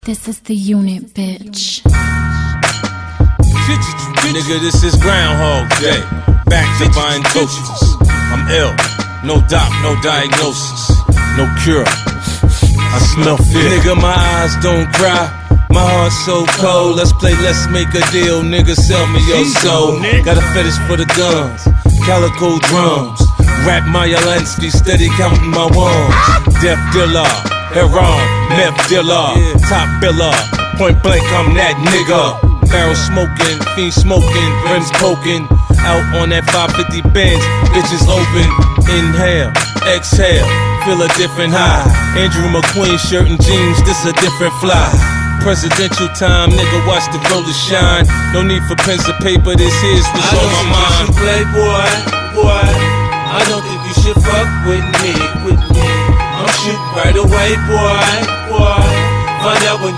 This is the unit, bitch. Nigga, this is Groundhog Day. Back to buying coaches. I'm ill, no doc, no diagnosis, no cure. I smell fear. Nigga, my eyes don't cry. My heart's so cold. Let's play, let's make a deal. Nigga, sell me your soul. Got a fetish for the guns, calico drums. Rap Maya Lansky, steady counting my ones. Death dealer, heron, meth dealer, top biller. Point blank, I'm that nigga. Barrel smoking, fiend smoking, rims poking. Out on that 550 Benz, bitches open. Inhale, exhale, feel a different high. Andrew McQueen shirt and jeans, this a different fly. Presidential time, nigga, watch the rollers shine. No need for pens and paper, this here's what's on my mind. You play, boy. I don't think you should fuck with me. I'm shooting right away, boy. Find out when